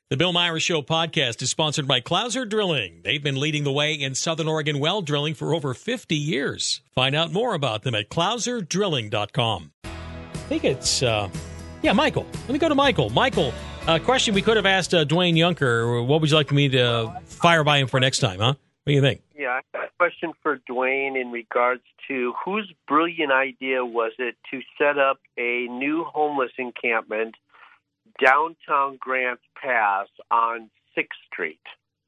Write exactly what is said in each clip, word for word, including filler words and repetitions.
The Bill Myers Show podcast is sponsored by Clouser Drilling. They've been leading the way in Southern Oregon well drilling for over fifty years. Find out more about them at clouser drilling dot com. I think it's, uh, yeah, Michael. Let me go to Michael. Michael, a question we could have asked uh, Dwayne Yunker. What would you like me to fire by him for next time, huh? What do you think? Yeah, I got a question for Dwayne in regards to whose brilliant idea was it to set up a new homeless encampment downtown Grants Pass on sixth Street.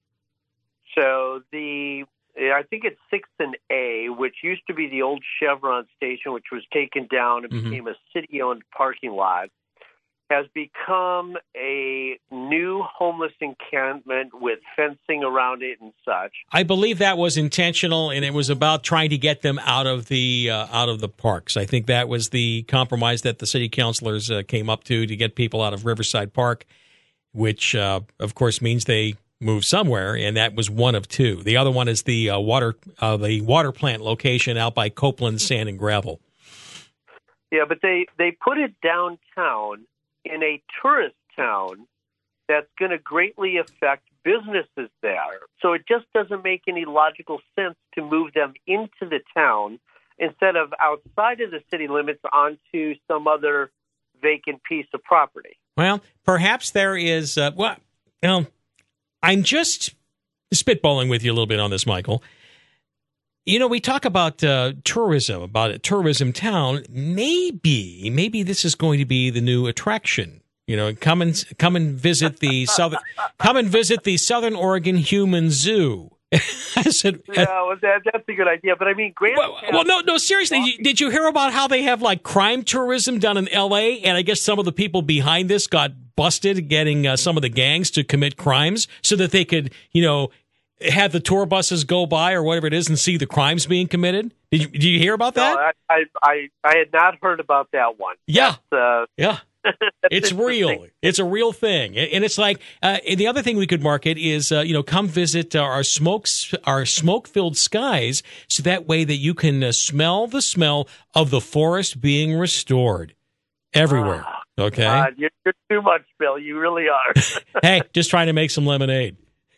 So the, I think it's sixth and A, which used to be the old Chevron station, which was taken down and mm-hmm. became a city-owned parking lot, has become a new homeless encampment with fencing around it and such. I believe that was intentional, and it was about trying to get them out of the uh, out of the parks. I think that was the compromise that the city councilors uh, came up to to get people out of Riverside Park, which, uh, of course, means they move somewhere, and that was one of two. The other one is the uh, water uh, the water plant location out by Copeland Sand and Gravel. Yeah, but they, they put it downtown in a tourist town that's going to greatly affect businesses there. So it just doesn't make any logical sense to move them into the town instead of outside of the city limits onto some other vacant piece of property. Well, perhaps there is, uh, well, you know, I'm just spitballing with you a little bit on this, Michael. You know, we talk about uh, tourism, about a tourism town. Maybe, maybe this is going to be the new attraction. You know, come and come and visit the southern, come and visit the Southern Oregon Human Zoo. I said, yeah, well, that, that's a good idea. But I mean, Grant. Well, well, no, no, seriously. Did you hear about how they have like crime tourism down in L A? And I guess some of the people behind this got busted, getting uh, some of the gangs to commit crimes so that they could, you know, have the tour buses go by or whatever it is and see the crimes being committed? Did you, did you hear about that? No, I, I, I had not heard about that one. Yeah. Uh, yeah. It's real. It's a real thing. And it's like, uh, and the other thing we could market is, uh, you know, come visit our smokes, our smoke-filled skies, so that way that you can uh, smell the smell of the forest being restored everywhere. Oh, okay? God, you're, you're too much, Bill. You really are. Hey, just trying to make some lemonade.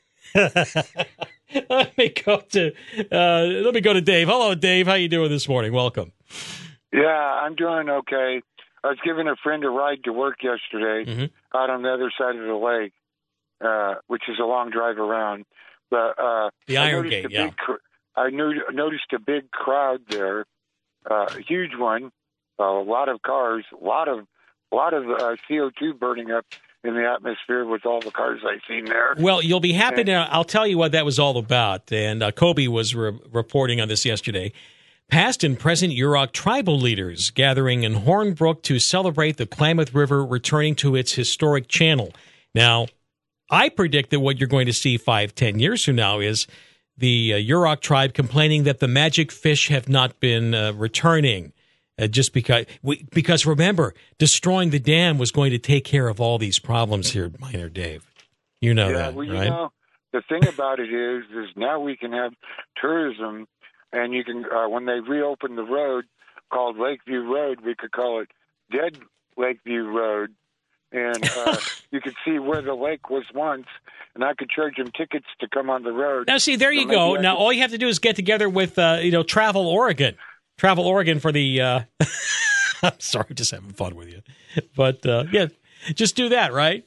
let me go to uh, let me go to Dave. Hello, Dave. How you doing this morning? Welcome. Yeah, I'm doing okay. I was giving a friend a ride to work yesterday mm-hmm. out on the other side of the lake, uh, which is a long drive around. But uh, the Iron Gate, yeah. Big, I knew, noticed a big crowd there, uh, a huge one, uh, a lot of cars, a lot of, a lot of uh, C O two burning up in the atmosphere with all the cars I've seen there. Well, you'll be happy and, to I'll tell you what that was all about. And uh, Kobe was re- reporting on this yesterday. Past and present Yurok tribal leaders gathering in Hornbrook to celebrate the Klamath River returning to its historic channel. Now, I predict that what you're going to see five, ten years from now is the uh, Yurok tribe complaining that the magic fish have not been uh, returning. Uh, just because, we, because remember, destroying the dam was going to take care of all these problems here, Miner Dave. You know yeah, that, well, you right? know, the thing about it is, is now we can have tourism, and you can, uh, when they reopen the road called Lakeview Road, we could call it Dead Lakeview Road, and uh, you could see where the lake was once, and I could charge them tickets to come on the road. Now, see, there you so go. Now, could... all you have to do is get together with, uh, you know, Travel Oregon. Travel Oregon for the, uh, I'm sorry, just having fun with you. But, uh, yeah, just do that, right?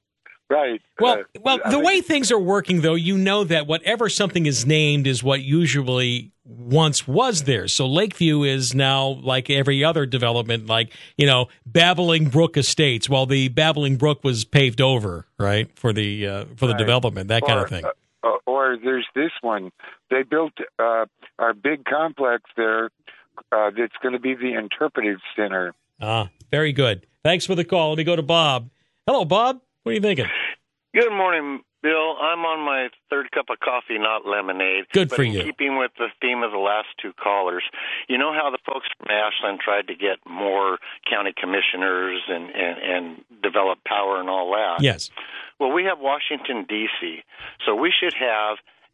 Right. Well, uh, well, I the mean, way things are working, though, you know that whatever something is named is what usually once was there. So Lakeview is now like every other development, like, you know, Babbling Brook Estates. Well, the Babbling Brook was paved over, right, for the uh, for the right. development, that or, kind of thing. Uh, or there's this one. They built uh, our big complex there. Uh, that's going to be the interpretive center. Ah, very good. Thanks for the call. Let me go to Bob. Hello, Bob. What are you thinking? Good morning, Bill. I'm on my third cup of coffee, not lemonade. Good but for in you. Keeping with the theme of the last two callers, you know how the folks from Ashland tried to get more county commissioners and, and, and develop power and all that? Yes. Well, we have Washington, D C, so we should have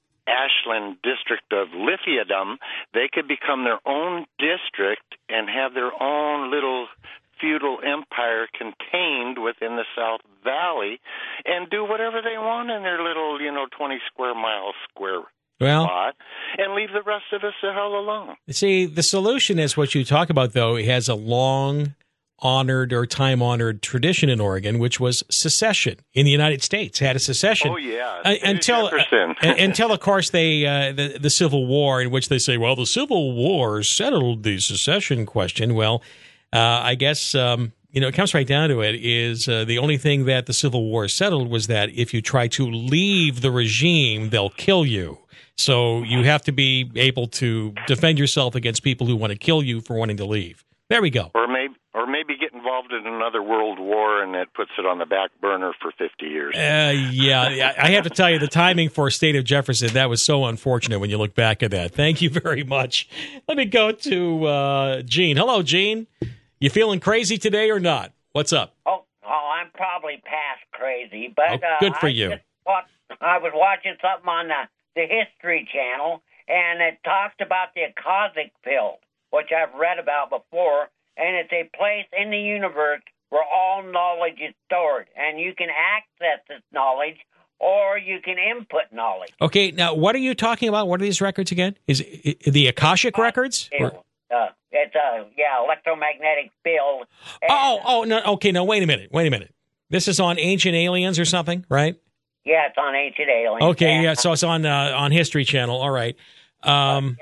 Ashland District of Lithium. They could become their own district and have their own little feudal empire contained within the South Valley and do whatever they want in their little, you know, twenty square mile square well, spot and leave the rest of us the hell alone. See, the solution is what you talk about, though. It has a long honored or time honored tradition in Oregon, which was secession in the United States. Had a secession. Oh yeah, uh, until uh, until of course they uh, the the Civil War, in which they say, well, the Civil War settled the secession question. Well, uh, I guess um, you know it comes right down to it. Is uh, the only thing that the Civil War settled was that if you try to leave the regime, they'll kill you. So you have to be able to defend yourself against people who want to kill you for wanting to leave. There we go. Or maybe, or maybe get involved in another world war, and that puts it on the back burner for fifty years. Uh, yeah, I have to tell you, the timing for State of Jefferson, that was so unfortunate when you look back at that. Thank you very much. Let me go to uh, Gene. Hello, Gene. You feeling crazy today or not? What's up? Oh, oh I'm probably past crazy, but oh, good for uh, I you. Just thought, I was watching something on the, the History Channel, and it talked about the Akashic Field, which I've read about before, and it's a place in the universe where all knowledge is stored, and you can access this knowledge or you can input knowledge. Okay, now what are you talking about? What are these records again? Is it, it, the Akashic records? Or? Uh, it's a yeah electromagnetic field. And, oh, oh no. Okay, now wait a minute. Wait a minute. This is on Ancient Aliens or something, right? Yeah, it's on Ancient Aliens. Okay, and, yeah. So it's on uh, on History Channel. All right. Um,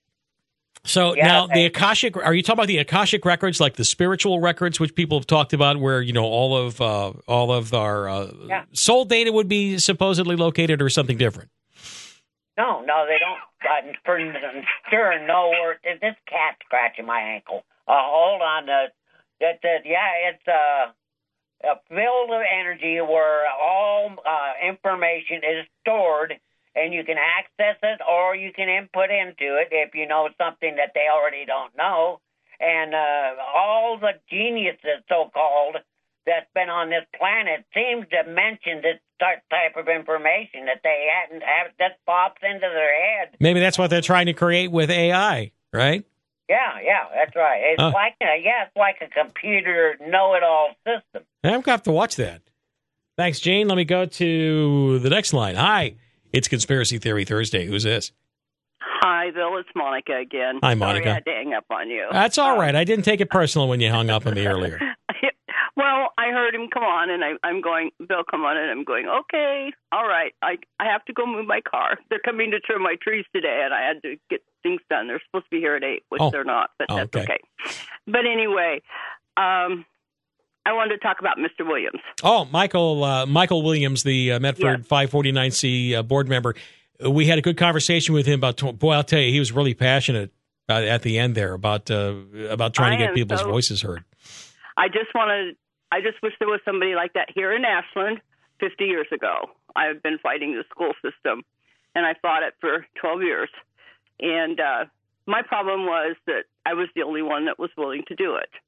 so yeah, now the I, Akashic. Are you talking about the Akashic records, like the spiritual records, which people have talked about, where you know all of uh, all of our uh, yeah. soul data would be supposedly located, or something different? No, no, they don't. Uh, for sure, no. This cat scratching my ankle. Uh, hold on. Uh, that, that, yeah, it's uh, a field of energy where all uh, information is stored, and you can access it or you can input into it if you know something that they already don't know. And uh, all the geniuses, so-called, that's been on this planet seems to mention this type of information that they hadn't have that pops into their head. Maybe that's what they're trying to create with A I, right? Yeah, yeah, that's right. It's huh. like a, yeah, it's like a computer know-it-all system. I'm going to have to watch that. Thanks, Gene. Let me go to the next line. Hi, it's Conspiracy Theory Thursday. Who's this? Hi, Bill. It's Monica again. Hi, Monica. Sorry I had to hang up on you. That's all um, right. I didn't take it personal when you hung up on me earlier. Well, I heard him come on, and I, I'm going, Bill, come on, and I'm going, okay, all right. I I have to go move my car. They're coming to trim my trees today, and I had to get things done. They're supposed to be here at eight, which oh. they're not, but oh, that's okay. okay. But anyway, um, I wanted to talk about Mister Williams. Oh, Michael uh, Michael Williams, the uh, Medford yes. five forty-nine C uh, board member. We had a good conversation with him about, boy, I'll tell you, he was really passionate uh, at the end there about uh, about trying I to get people's so, voices heard. I just wanted, I just wish there was somebody like that here in Ashland fifty years ago. I've been fighting the school system, and I fought it for twelve years. And uh, my problem was that I was the only one that was willing to do it.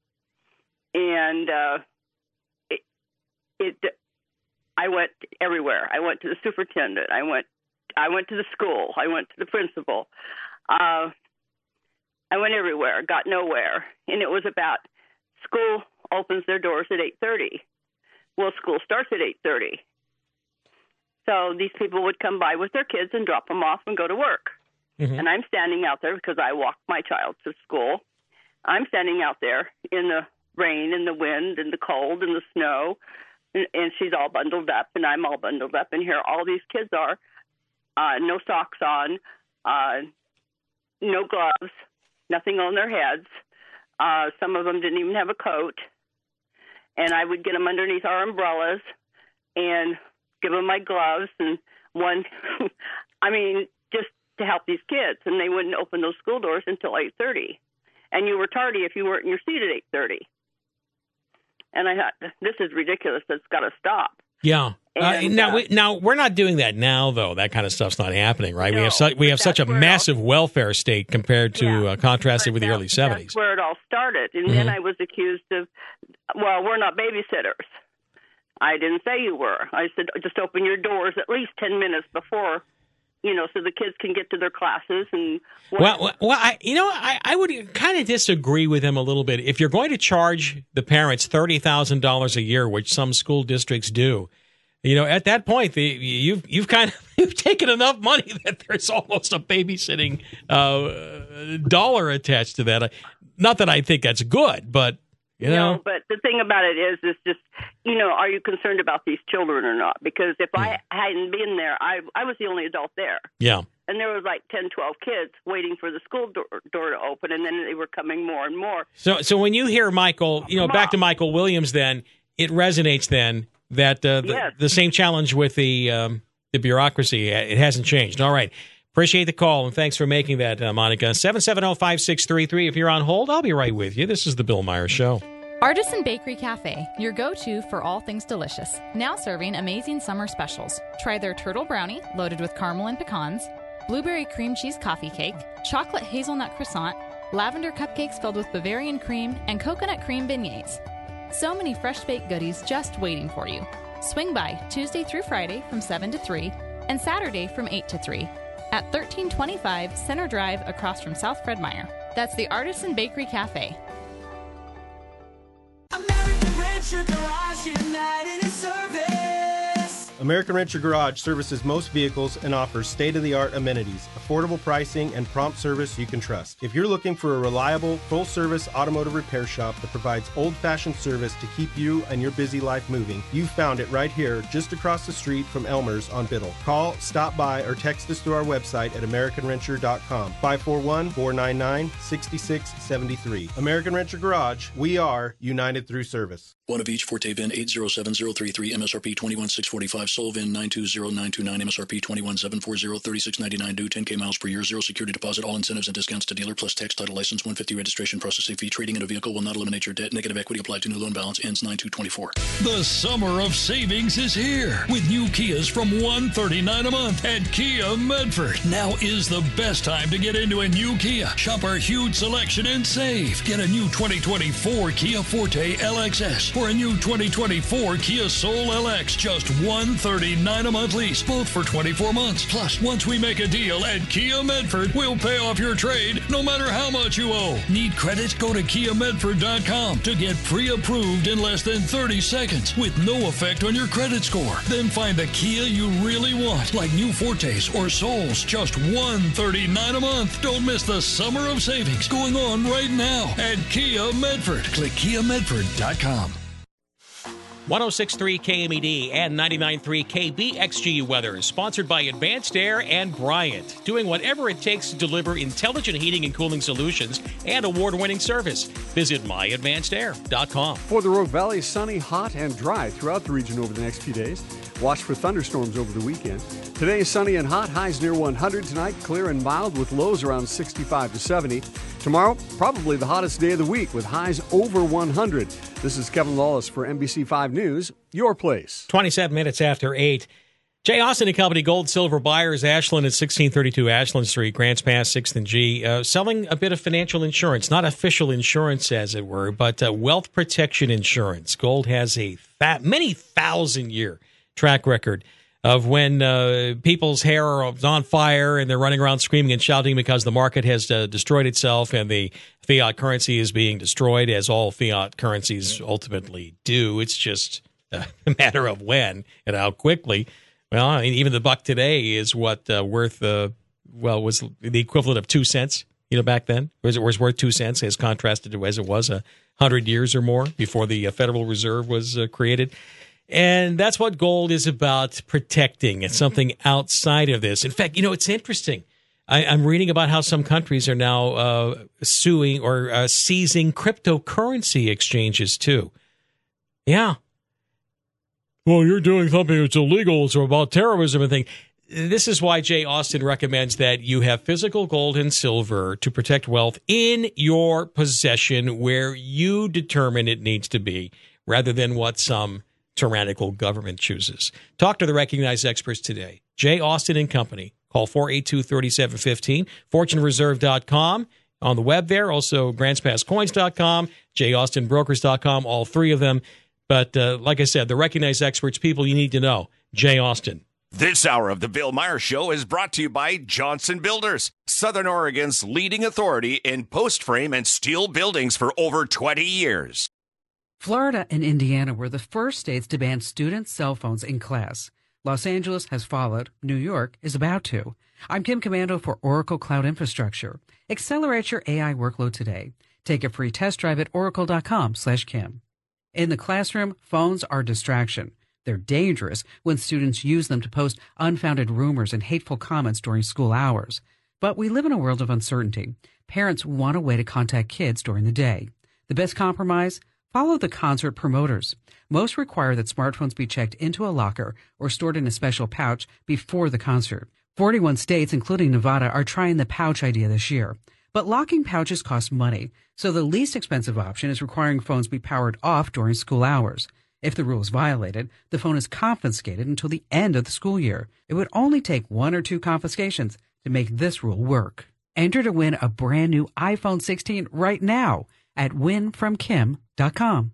And uh, it, it, I went everywhere. I went to the superintendent. I went I went to the school. I went to the principal. Uh, I went everywhere, got nowhere. And it was about school opens their doors at eight thirty. Well, school starts at eight thirty. So these people would come by with their kids and drop them off and go to work. Mm-hmm. And I'm standing out there because I walked my child to school. I'm standing out there in the rain and the wind and the cold and the snow. And, and she's all bundled up, and I'm all bundled up. And here all these kids are. Uh, no socks on, uh, no gloves, nothing on their heads. Uh, some of them didn't even have a coat. And I would get them underneath our umbrellas and give them my gloves and one, I mean, just to help these kids. And they wouldn't open those school doors until eight thirty. And you were tardy if you weren't in your seat at eight thirty. And I thought, this is ridiculous. That's got to stop. Yeah. And, uh, now, uh, we, now we're not doing that now, though. That kind of stuff's not happening, right? No, we have su- we have such a massive all, welfare state compared to yeah, uh, contrasted with that, the early seventies. That's where it all started, and mm-hmm. then I was accused of, well, we're not babysitters. I didn't say you were. I said just open your doors at least ten minutes before you know, so the kids can get to their classes. And well, well, well I, you know, I, I would kind of disagree with him a little bit. If you're going to charge the parents thirty thousand dollars a year, which some school districts do, you know, at that point, the, you've you've kind of you've taken enough money that there's almost a babysitting uh, dollar attached to that. Not that I think that's good, but you know. No, but the thing about it is, is just, you know, are you concerned about these children or not? Because if yeah. I hadn't been there, I I was the only adult there. Yeah. And there was like ten, twelve kids waiting for the school door, door to open, and then they were coming more and more. So, so when you hear Michael, you know, Mom. back to Michael Williams, then it resonates. Then that uh, the, yes. the same challenge with the um, the bureaucracy, it hasn't changed. All right. Appreciate the call, and thanks for making that, uh, Monica. seven seven zero, five six three three. If you're on hold, I'll be right with you. This is the Bill Myers Show. Artisan Bakery Cafe, your go-to for all things delicious. Now serving amazing summer specials. Try their turtle brownie, loaded with caramel and pecans, blueberry cream cheese coffee cake, chocolate hazelnut croissant, lavender cupcakes filled with Bavarian cream, and coconut cream beignets. So many fresh baked goodies just waiting for you. Swing by Tuesday through Friday from seven to three and Saturday from eight to three. At thirteen twenty-five Center Drive across from South Fred Meyer. That's the Artisan Bakery Cafe. American Rancher Garage, United in Service. American Rancher Garage services most vehicles and offers state-of-the-art amenities, affordable pricing, and prompt service you can trust. If you're looking for a reliable, full-service automotive repair shop that provides old-fashioned service to keep you and your busy life moving, you've found it right here, just across the street from Elmer's on Biddle. Call, stop by, or text us through our website at american rancher dot com, five four one, four nine nine, six six seven three. American Rancher Garage, we are united through service. One of each, Forte V I N eight zero seven zero three three, M S R P twenty-one six forty-five, Sol V I N nine two zero nine two nine, M S R P twenty-one seven forty, thirty-six ninety-nine due, ten K miles per year, zero security deposit, all incentives and discounts to dealer, plus tax, title, license, one hundred fifty registration processing fee. Trading in a vehicle will not eliminate your debt. Negative equity applied to new loan balance, ends nine two twenty-four. The summer of savings is here with new Kias from one hundred thirty-nine dollars a month at Kia Medford. Now is the best time to get into a new Kia. Shop our huge selection and save. Get a new twenty twenty-four Kia Forte L X S or a new twenty twenty-four Kia Soul L X, just one hundred thirty-nine dollars a month lease, both for twenty-four months. Plus, once we make a deal at Kia Medford, we'll pay off your trade no matter how much you owe. Need credit? Go to kia medford dot com to get pre-approved in less than thirty seconds with no effect on your credit score. Then find the Kia you really want, like new Fortes or Souls, just one hundred thirty-nine dollars a month. Don't miss the summer of savings going on right now at Kia Medford. Click kia medford dot com. one oh six point three K M E D and ninety-nine point three K B X G weather is sponsored by Advanced Air and Bryant, doing whatever it takes to deliver intelligent heating and cooling solutions and award-winning service. Visit my advanced air dot com. For the Rogue Valley, sunny, hot, and dry throughout the region over the next few days. Watch for thunderstorms over the weekend. Today is sunny and hot, highs near one hundred. Tonight, clear and mild with lows around sixty-five to seventy. Tomorrow, probably the hottest day of the week with highs over one hundred. This is Kevin Lawless for N B C five News, your place. twenty-seven minutes after eight. Jay Austin and Company, Gold, Silver Buyers, Ashland at sixteen thirty-two Ashland Street, Grants Pass, sixth and G, uh, selling a bit of financial insurance, not official insurance as it were, but uh, wealth protection insurance. Gold has a fa- many thousand year track record of when uh, people's hair is on fire and they're running around screaming and shouting because the market has uh, destroyed itself and the fiat currency is being destroyed, as all fiat currencies ultimately do. It's just a matter of when and how quickly. Well, I mean, even the buck today is what uh, worth, uh, well, was the equivalent of two cents, you know, back then. Was it was worth two cents as contrasted to as it was a hundred years or more before the uh, Federal Reserve was uh, created. And that's what gold is about, protecting. It's something outside of this. In fact, you know, it's interesting. I, I'm reading about how some countries are now uh, suing or uh, seizing cryptocurrency exchanges, too. Yeah. Well, you're doing something that's illegal. It's about terrorism and things. This is why Jay Austin recommends that you have physical gold and silver to protect wealth in your possession where you determine it needs to be, rather than what some tyrannical government chooses. Talk to the recognized experts today. Jay Austin and Company. Call four eight two, three seven one five, fortune reserve dot com. On the web there, also grants pass coins dot com, jay austin brokers dot com, all three of them. But uh, like I said, the recognized experts, people you need to know. Jay Austin This hour of the Bill Meyer Show is brought to you by Johnson Builders, Southern Oregon's leading authority in post frame and steel buildings for over twenty years. Florida and Indiana were the first states to ban student cell phones in class. Los Angeles has followed. New York is about to. I'm Kim Commando for Oracle Cloud Infrastructure. Accelerate your A I workload today. Take a free test drive at oracle.com slash Kim. In the classroom, phones are a distraction. They're dangerous when students use them to post unfounded rumors and hateful comments during school hours. But we live in a world of uncertainty. Parents want a way to contact kids during the day. The best compromise? Follow the concert promoters. Most require that smartphones be checked into a locker or stored in a special pouch before the concert. forty-one states, including Nevada, are trying the pouch idea this year. But locking pouches cost money, so the least expensive option is requiring phones be powered off during school hours. If the rule is violated, the phone is confiscated until the end of the school year. It would only take one or two confiscations to make this rule work. Enter to win a brand new iPhone sixteen right now at win from kim dot com.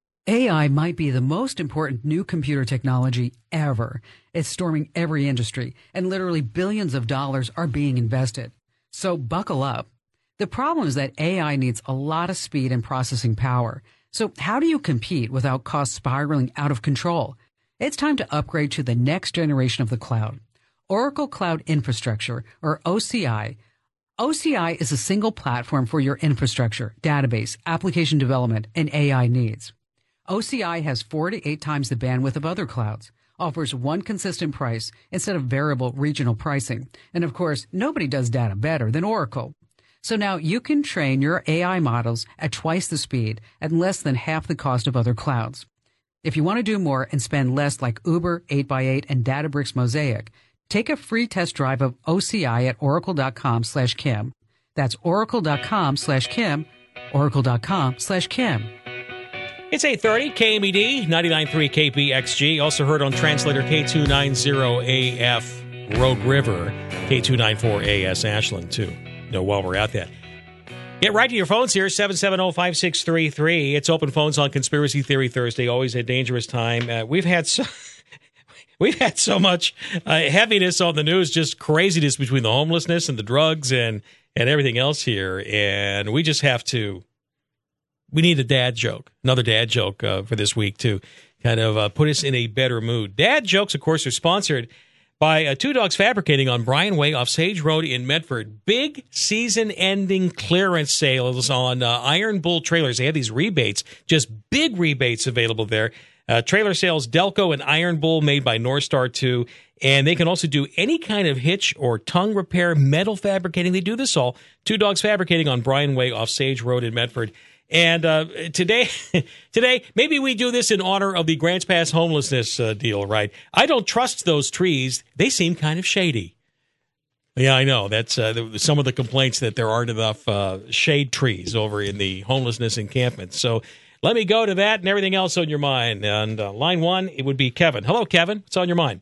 A I might be the most important new computer technology ever. It's storming every industry, and literally billions of dollars are being invested. So buckle up. The problem is that A I needs a lot of speed and processing power. So how do you compete without costs spiraling out of control? It's time to upgrade to the next generation of the cloud. Oracle Cloud Infrastructure, or O C I. O C I is a single platform for your infrastructure, database, application development, and A I needs. O C I has four to eight times the bandwidth of other clouds, offers one consistent price instead of variable regional pricing, and of course, nobody does data better than Oracle. So now you can train your A I models at twice the speed at less than half the cost of other clouds. If you want to do more and spend less like Uber, eight by eight, and Databricks Mosaic, take a free test drive of O C I at oracle.com slash Kim. That's oracle.com slash Kim, oracle.com slash Kim. It's eight thirty, K M E D, ninety-nine point three K P X G. Also heard on translator K two ninety A F Rogue River, K two ninety-four A S Ashland, too. You know, while we're at that. Get right to your phones here, seven seven zero, five six three three. It's Open Phones on Conspiracy Theory Thursday, always a dangerous time. Uh, we've had so... We've had so much uh, heaviness on the news, just craziness between the homelessness and the drugs and, and everything else here. And we just have to, we need a dad joke, another dad joke uh, for this week to kind of uh, put us in a better mood. Dad jokes, of course, are sponsored by uh, Two Dogs Fabricating on Bryan Way off Sage Road in Medford. Big season-ending clearance sales on uh, Iron Bull trailers. They have these rebates, just big rebates available there. Uh, trailer sales, Delco and Iron Bull made by North Star two. And they can also do any kind of hitch or tongue repair, metal fabricating. They do this all. Two Dogs Fabricating on Bryan Way off Sage Road in Medford. And uh, today, today, maybe we do this in honor of the Grants Pass homelessness uh, deal, right? I don't trust those trees. They seem kind of shady. Yeah, I know. That's uh, some of the complaints that there aren't enough uh, shade trees over in the homelessness encampment. So let me go to that and everything else on your mind. And uh, line one, it would be Kevin. Hello, Kevin. What's on your mind?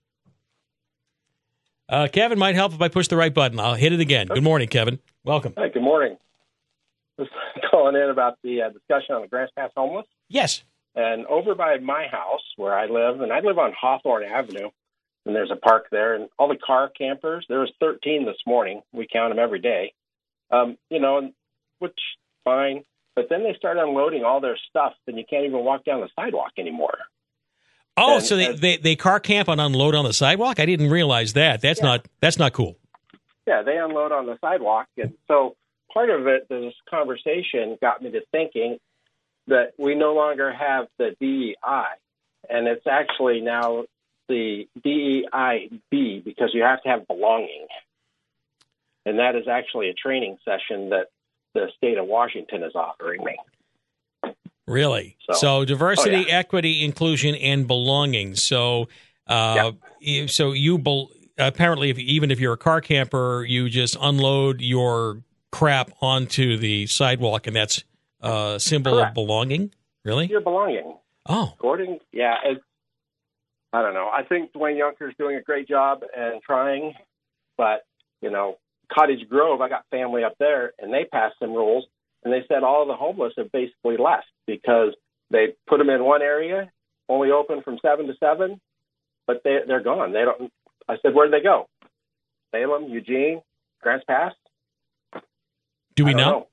Uh, Kevin might help if I push the right button. I'll hit it again. Good morning, Kevin. Welcome. Hi, good morning. Just calling in about the uh, discussion on the Grants Pass homeless. Yes. And over by my house where I live, and I live on Hawthorne Avenue, and there's a park there, and all the car campers, there was thirteen this morning. We count them every day. Um, you know, which fine. But then they start unloading all their stuff, and you can't even walk down the sidewalk anymore. Oh, and, so they, and, they they car camp and unload on the sidewalk? I didn't realize that. That's yeah. not that's not cool. Yeah, they unload on the sidewalk. And so part of it, this conversation got me to thinking that we no longer have the D E I, and it's actually now the D E I B because you have to have belonging. And that is actually a training session that the state of Washington is offering me. Really? So, so diversity, oh, yeah. equity, inclusion, and belonging. So, uh, yeah. so you be, apparently, if, even if you're a car camper, you just unload your crap onto the sidewalk, and that's a symbol Correct. Of belonging. Really? You're belonging. Oh, According, yeah. It's, I don't know. I think Dwayne Younker's doing a great job and trying, but you know. Cottage Grove, I got family up there, and they passed some rules, and they said all of the homeless have basically left because they put them in one area, only open from seven to seven, but they they're gone. They don't. I said, where'd they go? Salem, Eugene, Grants Pass. Do we I don't know? know?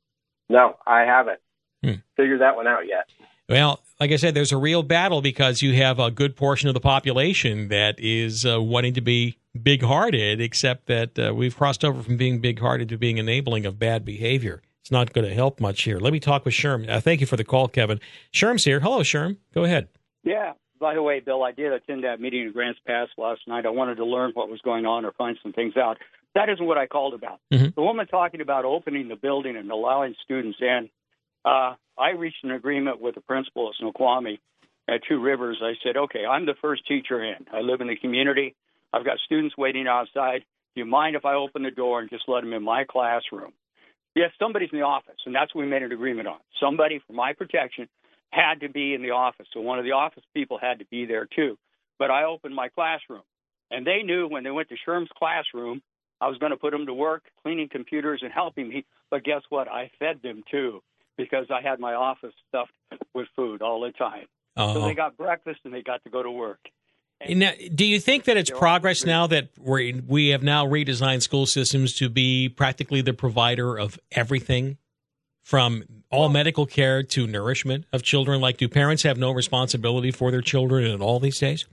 No, I haven't Hmm. figured that one out yet. Well, like I said, there's a real battle because you have a good portion of the population that is uh, wanting to be big-hearted, except that uh, we've crossed over from being big-hearted to being enabling of bad behavior. It's not going to help much here. Let me talk with Sherm. Uh, thank you for the call, Kevin. Sherm's here. Hello, Sherm. Go ahead. Yeah. By the way, Bill, I did attend that meeting in Grants Pass last night. I wanted to learn what was going on or find some things out. That isn't what I called about. Mm-hmm. The woman talking about opening the building and allowing students in, uh, I reached an agreement with the principal at Snoqualmie at Two Rivers. I said, okay, I'm the first teacher in. I live in the community. I've got students waiting outside. Do you mind if I open the door and just let them in my classroom? Yes, somebody's in the office, and that's what we made an agreement on. Somebody, for my protection, had to be in the office. So one of the office people had to be there, too. But I opened my classroom, and they knew when they went to Sherm's classroom, I was going to put them to work cleaning computers and helping me. But guess what? I fed them, too, because I had my office stuffed with food all the time. Uh-huh. So they got breakfast, and they got to go to work. Now, do you think that it's progress now that we we have now redesigned school systems to be practically the provider of everything, from all medical care to nourishment of children? Like, do parents have no responsibility for their children at all these days?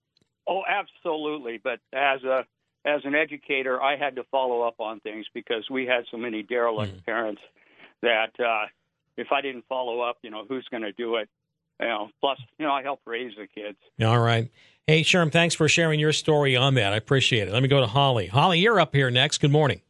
Oh, absolutely. But as a as an educator, I had to follow up on things because we had so many derelict mm. parents that uh, if I didn't follow up, you know, who's going to do it? You know, plus, you know, I help raise the kids. All right. Hey, Sherm, thanks for sharing your story on that. I appreciate it. Let me go to Holly. Holly, you're up here next. Good morning.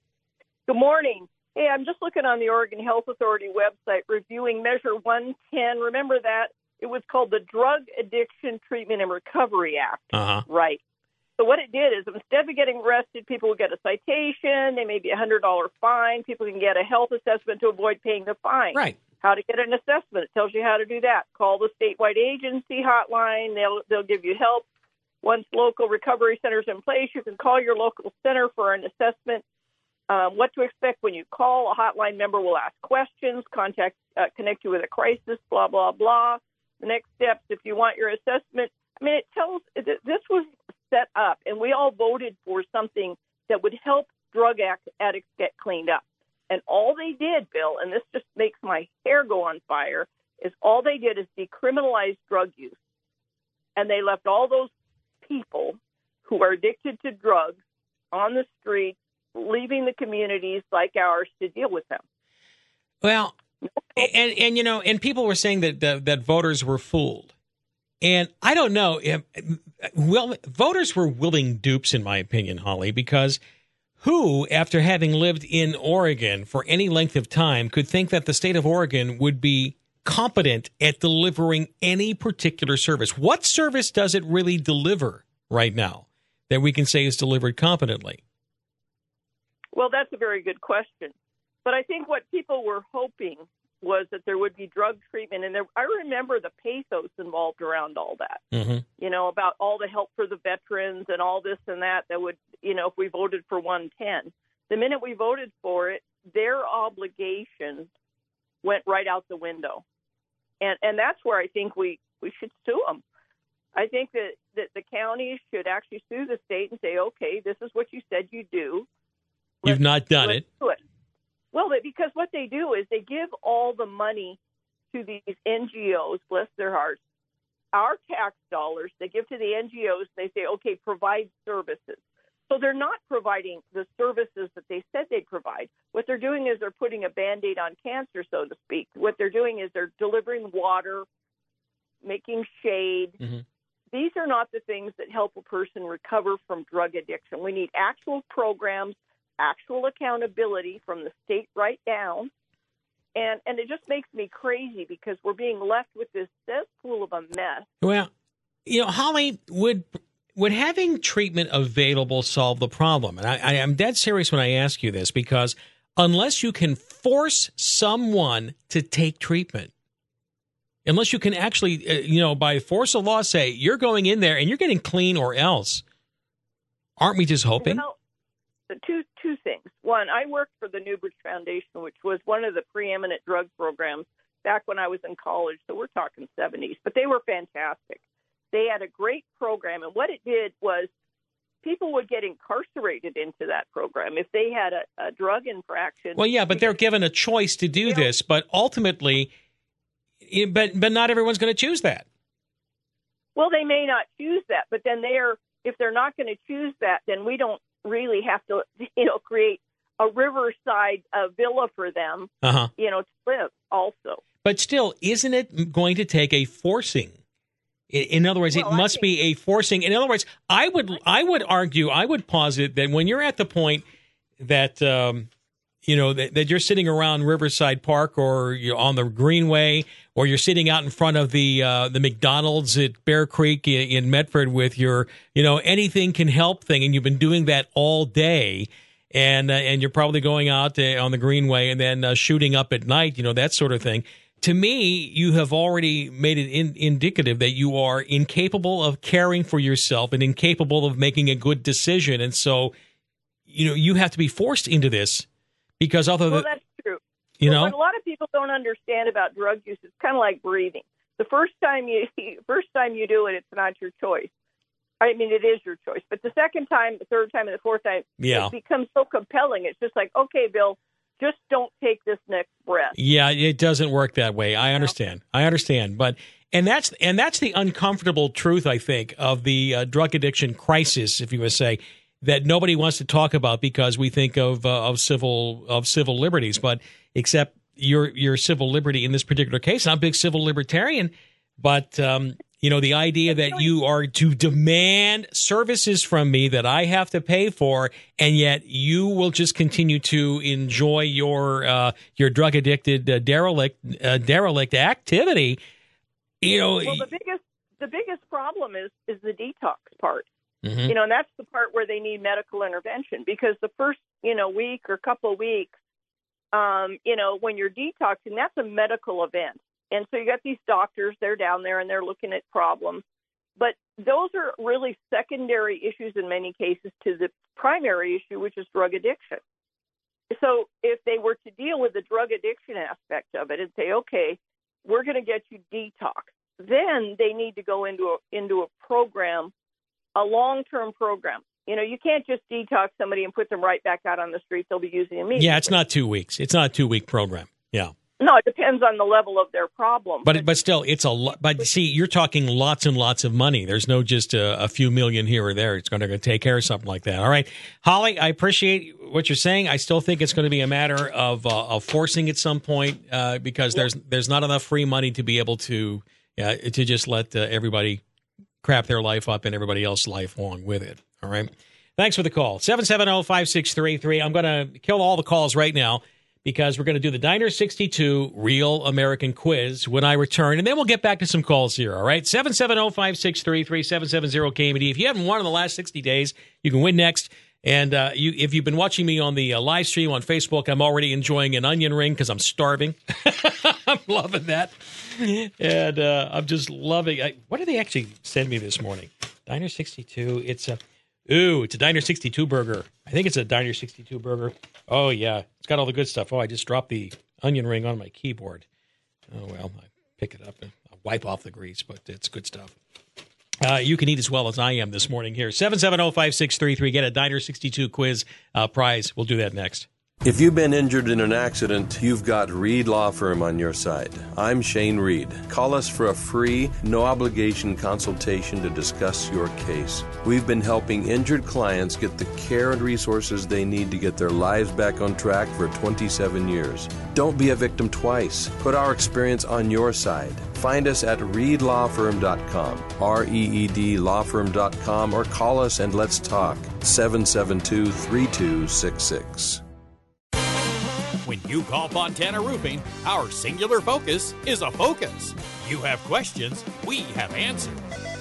Good morning. Hey, I'm just looking on the Oregon Health Authority website, reviewing Measure one ten. Remember that? It was called the Drug Addiction Treatment and Recovery Act. Uh-huh. Right. So what it did is instead of getting arrested, people would get a citation. They may be a one hundred dollars fine. People can get a health assessment to avoid paying the fine. Right. How to get an assessment. It tells you how to do that. Call the statewide agency hotline. They'll they'll give you help. Once local recovery centers in place, you can call your local center for an assessment. Um, what to expect when you call. A hotline member will ask questions, contact, uh, connect you with a crisis, blah, blah, blah. The next steps, if you want your assessment. I mean, it tells this was set up, and we all voted for something that would help drug addicts get cleaned up. And all they did, Bill, and this just makes my hair go on fire, is all they did is decriminalize drug use. And they left all those people who are addicted to drugs on the streets, leaving the communities like ours to deal with them. Well, and, and you know, and people were saying that, that, that voters were fooled. And I don't know. If, well, voters were willing dupes, in my opinion, Holly, because who, after having lived in Oregon for any length of time, could think that the state of Oregon would be competent at delivering any particular service? What service does it really deliver right now that we can say is delivered competently? Well, that's a very good question. But I think what people were hoping was that there would be drug treatment. And there, I remember the pathos involved around all that, mm-hmm. you know, about all the help for the veterans and all this and that, that would, you know, if we voted for one ten. The minute we voted for it, their obligations went right out the window. And and that's where I think we, we should sue them. I think that, that the counties should actually sue the state and say, okay, this is what you said you do. You've not done it. Do it. Well, because what they do is they give all the money to these N G Os, bless their hearts, our tax dollars. They give to the N G Os. They say, okay, provide services. So they're not providing the services that they said they'd provide. What they're doing is they're putting a Band-Aid on cancer, so to speak. What they're doing is they're delivering water, making shade. Mm-hmm. These are not the things that help a person recover from drug addiction. We need actual programs, actual accountability from the state right down. And and it just makes me crazy because we're being left with this cesspool of a mess. Well, you know, Holly, would would having treatment available solve the problem? And I, I am dead serious when I ask you this, because unless you can force someone to take treatment, unless you can actually, uh, you know, by force of law say, you're going in there and you're getting clean or else, aren't we just hoping? Well, two two things. One, I worked for the Newbridge Foundation, which was one of the preeminent drug programs back when I was in college. So we're talking seventies, but they were fantastic. They had a great program, and what it did was people would get incarcerated into that program if they had a, a drug infraction. Well, yeah, but they're given a choice to do this, but ultimately, but but not everyone's going to choose that. Well, they may not choose that, but then they're if they're not going to choose that, then we don't really have to, you know, create a riverside uh, villa for them, uh-huh. you know, to live also. But still, isn't it going to take a forcing? In other words, well, it must be a forcing. In other words, I would I would argue, I would posit that when you're at the point that, um, you know, that, that you're sitting around Riverside Park or you're on the Greenway or you're sitting out in front of the uh, the McDonald's at Bear Creek in, in Medford with your, you know, anything can help thing, and you've been doing that all day, and uh, and you're probably going out uh, on the Greenway and then uh, shooting up at night, you know, that sort of thing. To me, you have already made it in, indicative that you are incapable of caring for yourself and incapable of making a good decision. And so, you know, you have to be forced into this because although... Well, the, that's true. You but know? What a lot of people don't understand about drug use, it's kind of like breathing. The first time you first time you do it, it's not your choice. I mean, it is your choice. But the second time, the third time, and the fourth time, yeah. it becomes so compelling. It's just like, okay, Bill, just don't take this next breath. Yeah, it doesn't work that way. I understand. I understand. But and that's and that's the uncomfortable truth, I think, of the uh, drug addiction crisis, if you would say, that nobody wants to talk about because we think of uh, of civil of civil liberties. But except your your civil liberty in this particular case, I'm a big civil libertarian, but um, you know, the idea that you are to demand services from me that I have to pay for, and yet you will just continue to enjoy your uh, your drug addicted uh, derelict uh, derelict activity. You know, well, the biggest the biggest problem is is the detox part. Mm-hmm. You know, and that's the part where they need medical intervention because the first you know week or couple of weeks, um, you know, when you're detoxing, that's a medical event. And so you got these doctors, they're down there and they're looking at problems. But those are really secondary issues in many cases to the primary issue, which is drug addiction. So if they were to deal with the drug addiction aspect of it and say, okay, we're going to get you detox, then they need to go into a, into a program, a long-term program. You know, you can't just detox somebody and put them right back out on the street. They'll be using immediately. Yeah, it's not two weeks. It's not a two-week program. Yeah. No, it depends on the level of their problem. But but still, it's a lot. But see, you're talking lots and lots of money. There's no just a, a few million here or there. It's going to take care of something like that. All right, Holly, I appreciate what you're saying. I still think it's going to be a matter of uh, of forcing at some point uh, because there's there's not enough free money to be able to uh, to just let uh, everybody crap their life up and everybody else's life along with it. All right. Thanks for the call. seven seven zero, five six three three. I'm going to kill all the calls right now, because we're going to do the Diner sixty-two Real American Quiz when I return, and then we'll get back to some calls here, all right? seven seven zero, five six three three, seven seven zero, K M D. If you haven't won in the last sixty days, you can win next. And uh, you, if you've been watching me on the uh, live stream on Facebook, I'm already enjoying an onion ring because I'm starving. I'm loving that. And uh, I'm just loving I, what did they actually send me this morning? Diner sixty-two. It's a, ooh, it's a Diner sixty-two burger. I think it's a Diner sixty-two burger. Oh, yeah. It's got all the good stuff. Oh, I just dropped the onion ring on my keyboard. Oh, well, I pick it up and I'll wipe off the grease, but it's good stuff. Uh, you can eat as well as I am this morning here. seven seven zero, five six three three. Get a Diner sixty-two quiz uh, prize. We'll do that next. If you've been injured in an accident, you've got Reed Law Firm on your side. I'm Shane Reed. Call us for a free, no-obligation consultation to discuss your case. We've been helping injured clients get the care and resources they need to get their lives back on track for twenty-seven years. Don't be a victim twice. Put our experience on your side. Find us at reed law firm dot com, R E E D law firm dot com, or call us and let's talk, seven seven two, three two six six. When you call Fontana Roofing, our singular focus is a focus. You have questions, we have answers.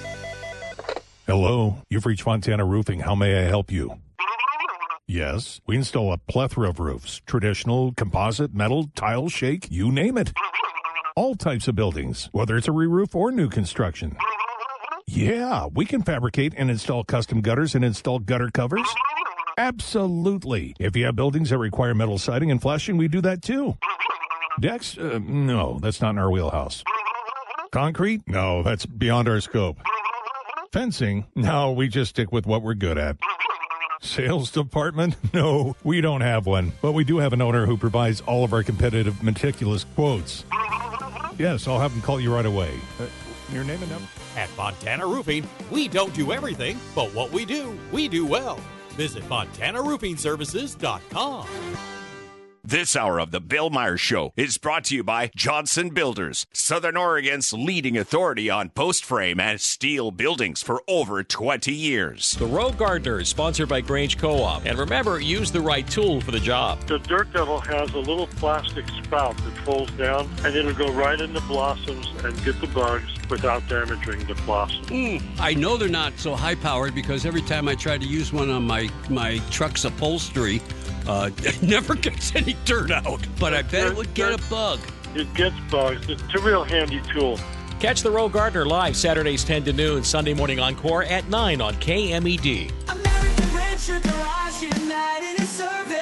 Hello, you've reached Fontana Roofing. How may I help you? Yes, we install a plethora of roofs, traditional, composite, metal, tile, shake, you name it. All types of buildings, whether it's a re-roof or new construction. Yeah, we can fabricate and install custom gutters and install gutter covers. Absolutely. If you have buildings that require metal siding and flashing, we do that too. Decks? Uh, no, that's not in our wheelhouse. Concrete? No, that's beyond our scope. Fencing? No, we just stick with what we're good at. Sales department? No, we don't have one. But we do have an owner who provides all of our competitive, meticulous quotes. Yes, I'll have him call you right away. Uh, your name and number? At Fontana Roofing, we don't do everything, but what we do, we do well. Visit Fontana Roofing Services dot com. This hour of the Bill Myers Show is brought to you by Johnson Builders, Southern Oregon's leading authority on post frame and steel buildings for over twenty years. The Road Gardener is sponsored by Grange Co-op. And remember, use the right tool for the job. The Dirt Devil has a little plastic spout that folds down, and it'll go right in the blossoms and get the bugs without damaging the blossom. Mm, I know they're not so high-powered because every time I try to use one on my, my truck's upholstery, uh, it never gets any dirt out. But I bet it would get a bug. It gets bugs. It's a real handy tool. Catch the Road Gardener live Saturdays ten to noon, Sunday morning encore at nine on K M E D. American Rancher Garage, United in Service.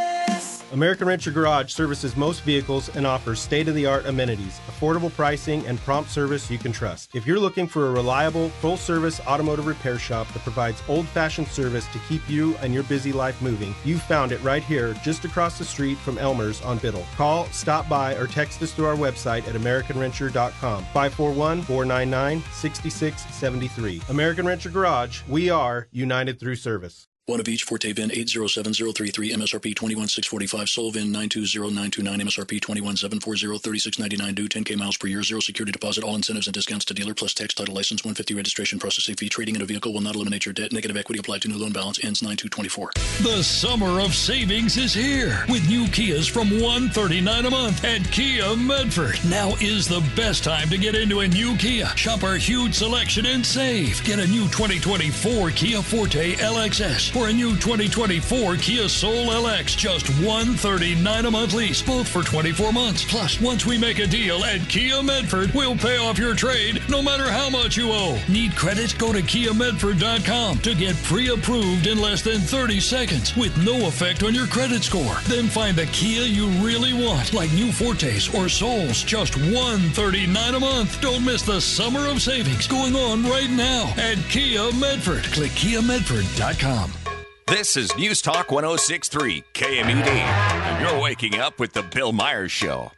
American Rancher Garage services most vehicles and offers state-of-the-art amenities, affordable pricing, and prompt service you can trust. If you're looking for a reliable, full-service automotive repair shop that provides old-fashioned service to keep you and your busy life moving, you've found it right here, just across the street from Elmer's on Biddle. Call, stop by, or text us through our website at american rancher dot com, five four one, four nine nine, six six seven three. American Rancher Garage, we are united through service. One of each, Forte V I N eight zero seven zero three three, M S R P twenty-one six forty-five, Sol V I N nine two zero nine two nine, M S R P twenty-one seven forty, thirty-six ninety-nine, due ten K miles per year, zero security deposit, all incentives and discounts to dealer, plus tax, title, license, one hundred fifty registration processing fee. Trading in a vehicle will not eliminate your debt. Negative equity applied to new loan balance ends nine two twenty-four. The summer of savings is here with new Kias from one hundred thirty-nine dollars a month at Kia Medford. Now is the best time to get into a new Kia. Shop our huge selection and save. Get a new twenty twenty-four Kia Forte L X S or a new twenty twenty-four Kia Soul L X, just one hundred thirty-nine dollars a month lease, both for twenty-four months. Plus, once we make a deal at Kia Medford, we'll pay off your trade no matter how much you owe. Need credit? Go to kia medford dot com to get pre-approved in less than thirty seconds with no effect on your credit score. Then find the Kia you really want, like new Fortes or Souls, just one hundred thirty-nine dollars a month. Don't miss the summer of savings going on right now at Kia Medford. Click kia medford dot com. This is News Talk one oh six point three K M E D, and you're waking up with the Bill Myers Show.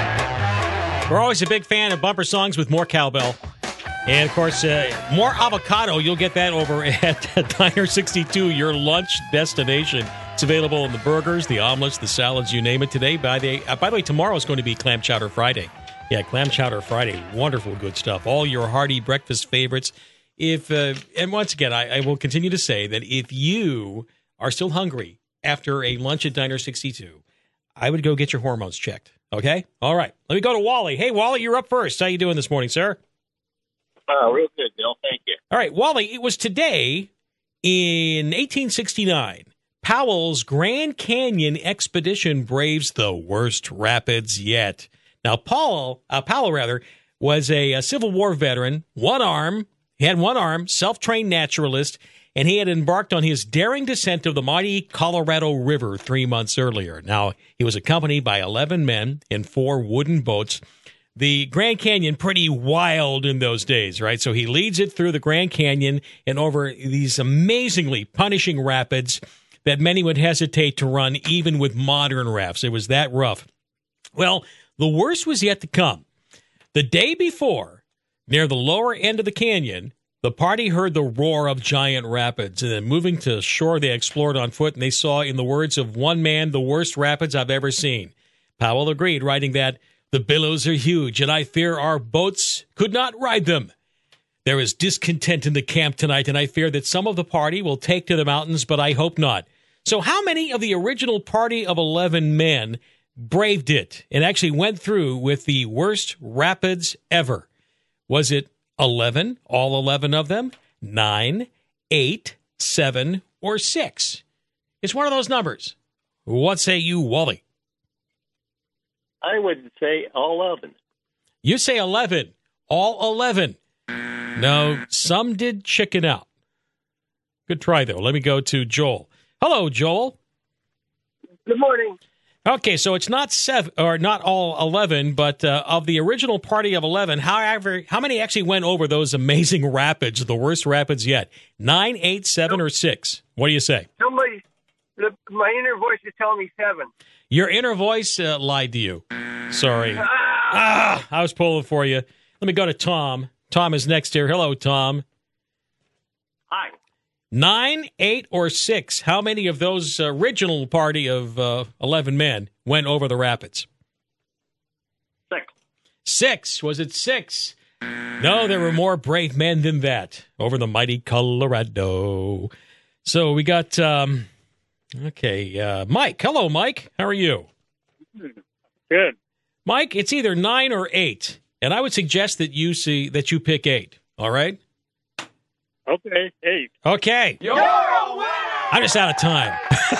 We're always a big fan of bumper songs with more cowbell. And, of course, uh, more avocado. You'll get that over at Diner sixty-two, your lunch destination. It's available in the burgers, the omelets, the salads, you name it today. By the, uh, by the way, tomorrow is going to be Clam Chowder Friday. Yeah, Clam Chowder Friday. Wonderful, good stuff. All your hearty breakfast favorites. If uh, and once again, I, I will continue to say that if you are still hungry after a lunch at Diner sixty-two, I would go get your hormones checked. Okay? All right. Let me go to Wally. Hey, Wally, you're up first. How you doing this morning, sir? Oh, real good, Bill. Thank you. All right, Wally, it was today in eighteen sixty-nine. Powell's Grand Canyon expedition braves the worst rapids yet. Now, Paul, uh, Powell, rather, was a, a Civil War veteran, one arm. He had one arm, self-trained naturalist, and he had embarked on his daring descent of the mighty Colorado River three months earlier. Now, he was accompanied by eleven men in four wooden boats. The Grand Canyon, pretty wild in those days, right? So he leads it through the Grand Canyon and over these amazingly punishing rapids that many would hesitate to run even with modern rafts. It was that rough. Well, the worst was yet to come. The day before, near the lower end of the canyon, the party heard the roar of giant rapids, and then moving to shore, they explored on foot, and they saw, in the words of one man, the worst rapids I've ever seen. Powell agreed, writing that, "The billows are huge, and I fear our boats could not ride them. There is discontent in the camp tonight, and I fear that some of the party will take to the mountains, but I hope not." So how many of the original party of eleven men braved it and actually went through with the worst rapids ever? Was it eleven, all eleven of them, nine, eight, seven, or six? It's one of those numbers. What say you, Wally? I would say all eleven. You say eleven, all eleven. No, some did chicken out. Good try, though. Let me go to Joel. Hello, Joel. Good morning. Okay, so it's not seven or not all eleven, but uh, of the original party of eleven, however, how many actually went over those amazing rapids, the worst rapids yet? Nine, eight, seven, or six? What do you say? Somebody, the, my inner voice is telling me seven. Your inner voice uh, lied to you. Sorry. Ah! ah, I was pulling for you. Let me go to Tom. Tom is next here. Hello, Tom. Hi. Nine, eight, or six? How many of those original party of uh, eleven men went over the rapids? Six. Six. Was it six? No, there were more brave men than that over the mighty Colorado. So we got, um, okay, uh, Mike. Hello, Mike. How are you? Good. Mike, it's either nine or eight, and I would suggest that you see that you pick eight. All right? Okay, eight. Okay. You're a winner! I'm just out of time.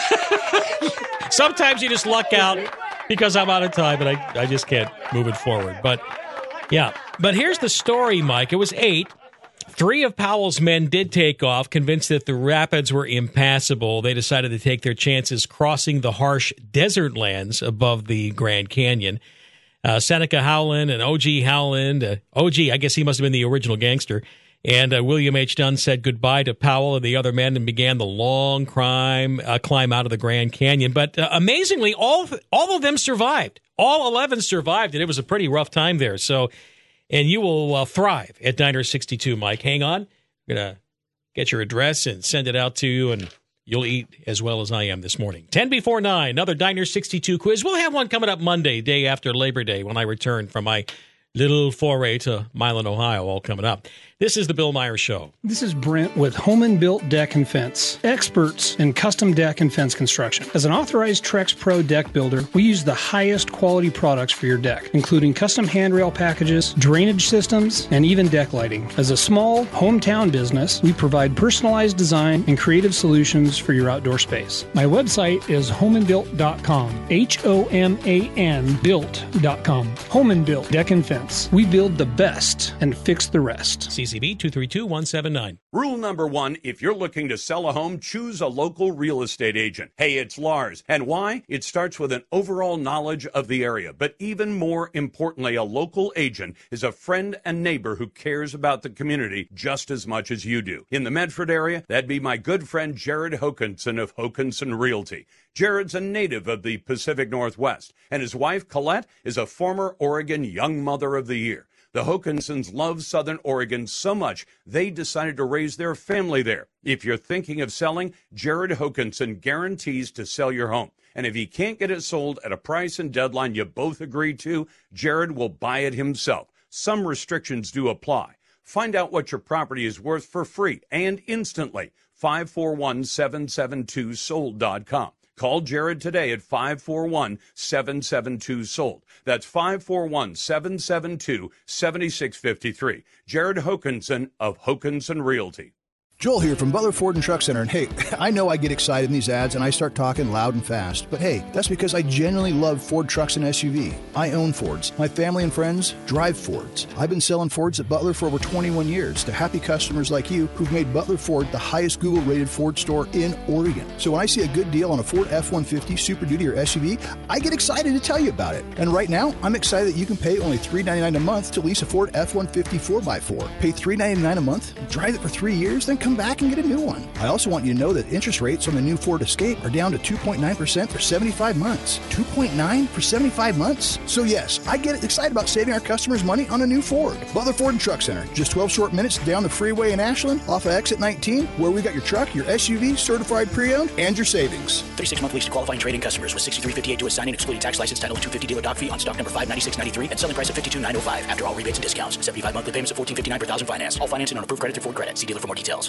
Sometimes you just luck out because I'm out of time and I, I just can't move it forward. But, yeah. But here's the story, Mike. It was eight. Three of Powell's men did take off, convinced that the rapids were impassable. They decided to take their chances crossing the harsh desert lands above the Grand Canyon. Uh, Seneca Howland and O G Howland. Uh, O G, I guess he must have been the original gangster. And uh, William H. Dunn said goodbye to Powell and the other men and began the long climb, uh, climb out of the Grand Canyon. But uh, amazingly, all all of them survived. All eleven survived, and it was a pretty rough time there. So, and you will uh, thrive at Diner sixty-two, Mike. Hang on. I'm going to get your address and send it out to you, and you'll eat as well as I am this morning. ten before nine, another Diner sixty-two quiz. We'll have one coming up Monday, day after Labor Day, when I return from my little foray to Milan, Ohio, all coming up. This is the Bill Myers Show. This is Brent with Home and Built Deck and Fence, experts in custom deck and fence construction. As an authorized Trex Pro deck builder, we use the highest quality products for your deck, including custom handrail packages, drainage systems, and even deck lighting. As a small hometown business, we provide personalized design and creative solutions for your outdoor space. My website is home and built dot com, H O M A N built dot com. Home and Built Deck and Fence. We build the best and fix the rest. C C B two three two one seven nine. Rule number one, if you're looking to sell a home, choose a local real estate agent. Hey, it's Lars. And why? It starts with an overall knowledge of the area. But even more importantly, a local agent is a friend and neighbor who cares about the community just as much as you do. In the Medford area, that'd be my good friend Jared Hokanson of Hokanson Realty. Jared's a native of the Pacific Northwest, and his wife, Colette, is a former Oregon Young Mother of the Year. The Hokansons love Southern Oregon so much, they decided to raise their family there. If you're thinking of selling, Jared Hokanson guarantees to sell your home. And if he can't get it sold at a price and deadline you both agree to, Jared will buy it himself. Some restrictions do apply. Find out what your property is worth for free and instantly. five four one, seven seven two, sold dot com. Call Jared today at five four one, seven seven two, sold. That's five four one, seven seven two, seven six five three. Jared Hokanson of Hokanson Realty. Joel here from Butler Ford and Truck Center, and hey, I know I get excited in these ads and I start talking loud and fast, but hey, that's because I genuinely love Ford trucks and S U V. I own Fords. My family and friends drive Fords. I've been selling Fords at Butler for over twenty-one years to happy customers like you who've made Butler Ford the highest Google-rated Ford store in Oregon. So when I see a good deal on a Ford F one fifty, Super Duty, or S U V, I get excited to tell you about it. And right now, I'm excited that you can pay only three hundred ninety-nine dollars a month to lease a Ford F one fifty four by four. Pay three hundred ninety-nine dollars a month, drive it for three years, then come back and get a new one. I also want you to know that interest rates on the new Ford Escape are down to two point nine percent for seventy-five months. two point nine for seventy-five months? So yes, I get excited about saving our customers money on a new Ford. Butler Ford and Truck Center, just twelve short minutes down the freeway in Ashland, off of exit nineteen, where we got your truck, your S U V, certified pre-owned, and your savings. thirty-six month lease to qualifying trading customers with sixty-three fifty-eight to assigning, excluding tax, license, title, and two hundred fifty dealer doc fee on stock number five ninety-six ninety-three and selling price of fifty-two nine oh five after all rebates and discounts. seventy-five monthly payments of fourteen fifty-nine per thousand finance. All financing on approved credit through Ford Credit. See dealer for more details.